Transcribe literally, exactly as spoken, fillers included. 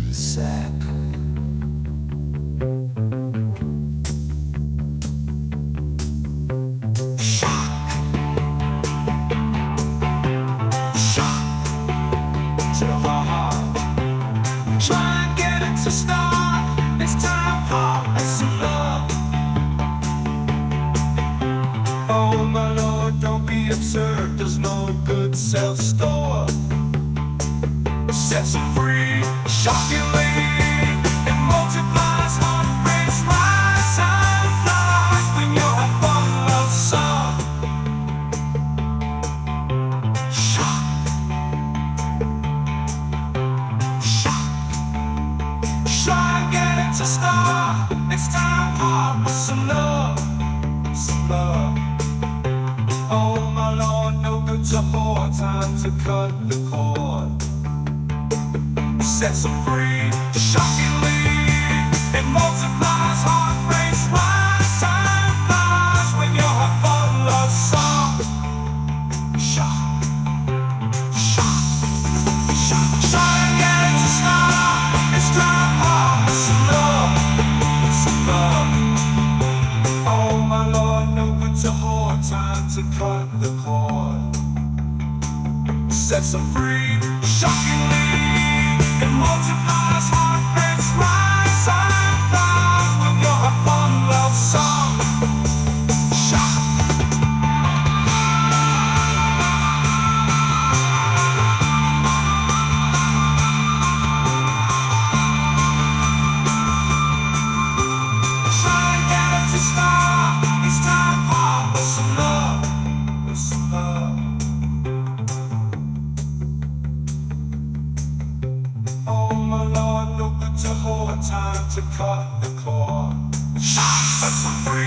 the sack. Shock, shock to the heart. Try and get it to start. It's time for some love. Oh my Lord, don't be absurd. There's no good self-store. Sets them free, shockingly. It multiplies, heart rates rise and flies when you're a full of song. Shock, shock. Try and get it to start. Next time, heart with some love, some love. Oh my Lord, no good to hoard. Time to cut the cord. Sets them free, shockingly. It multiplies, heart rates rise and flies when you're a full of song. Shock, shock, shock. Try and get it to start. It's time for some love, some love. Oh my Lord, no good to hoard. Time to cut the cord. Sets them free, shockingly. It multiplies, heart rates rise and flies when you're a full of song. Shock. Try and get it to start. It's time for some love, some love. Oh my Lord, no good to hold. Time to cut the cord. Shock, that's some free.